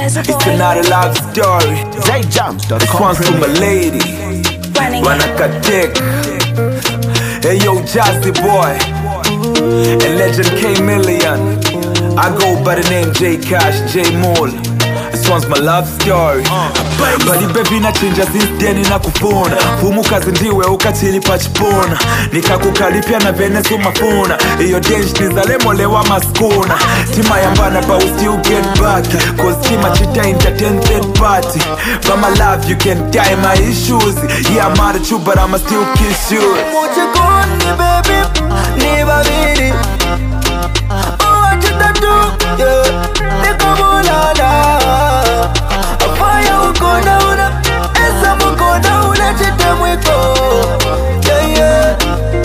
It's another love story. This one's to my lady Wanakatek. Hey yo, Jazzy Boy and Legend K-Million. I go by the name J Cash, J Mole. This one's my love story. Bali baby na chinja since then na kupona. Fumu kazi ndiwe ukatili pachipona. Nikakukalipia na Venezu mafuna. Iyo dench nizalemolewa maskuna. Tima yambana but we still get back. Cause tima chita entertain third party. But my love you can die my issues. Yeah I'm mad at you but I'ma still kiss you. Muchikoni baby, ni babidi. Oh what you da do, yeah. Nikamulala. Afaya ukona una, esa mukona una chite mwiko. Yeah yeah.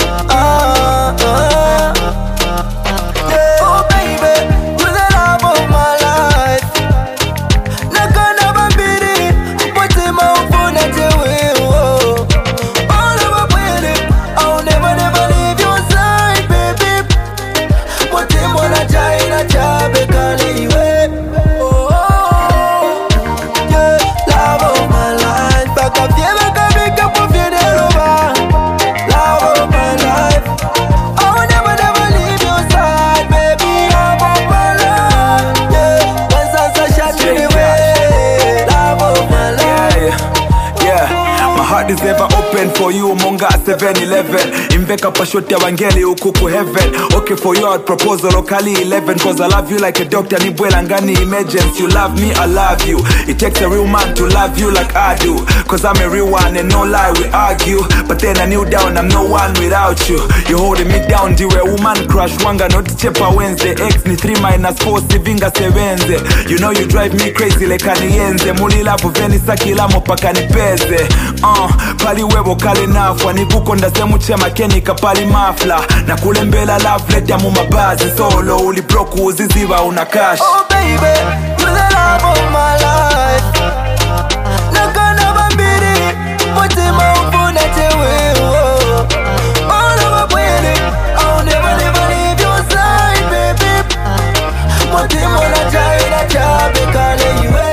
Yeah. Oh baby, you're the love of my life. Nakana babidi, mpotima ufuna tewe. All of my baby, I'll never leave your side, baby. Mpotima na china chabe kaliwe. Is ever open for you, Monga 7-11. Inveka pashoti ya wangeli ukuku heaven. Okay for you, I'd propose locally 11. Cause I love you like a doctor, nibwela ngani emergency. You love me, I love you. It takes a real man to love you like I do. Cause I'm a real one and no lie, we argue. But then I kneel down, I'm no one without you. You holding me down, diwe woman crush. Wanga not chepa Wednesday. X ni 3 - 4, sivinga 7. You know you drive me crazy like anienze. Muli lapo veni sakila mopaka nipeze. Pali webo kale nafwa nikukonda semu chema kenika pali mafla na kulembela love letter mu mabazi solo uli broke uziziba una cash. Oh baby, you're the love of my life. Nakana babidi, mpotima ufuna tewe. All of my baby, I'll never leave your side, baby. Mpotima na china chabe kaliwe.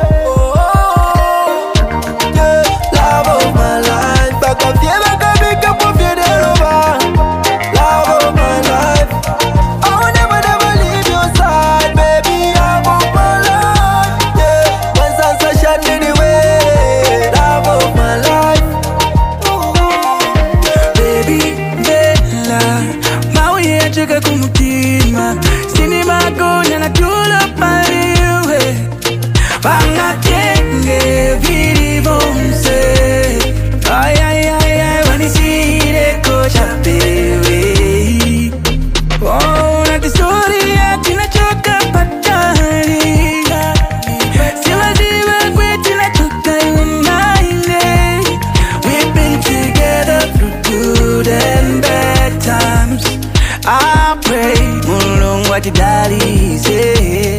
I pray, Mulong what your daddy say.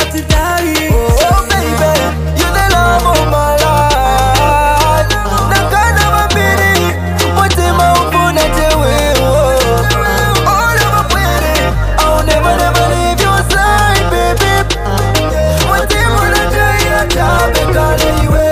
Oh baby, you're the love of my life. Nakana babidi, mpotima ufuna tewe. All of my baby, I'll never leave your side, baby. Mpotima na china chabe kaliwe.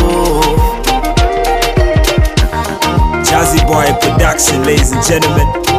Jazzy Boy production, ladies and gentlemen.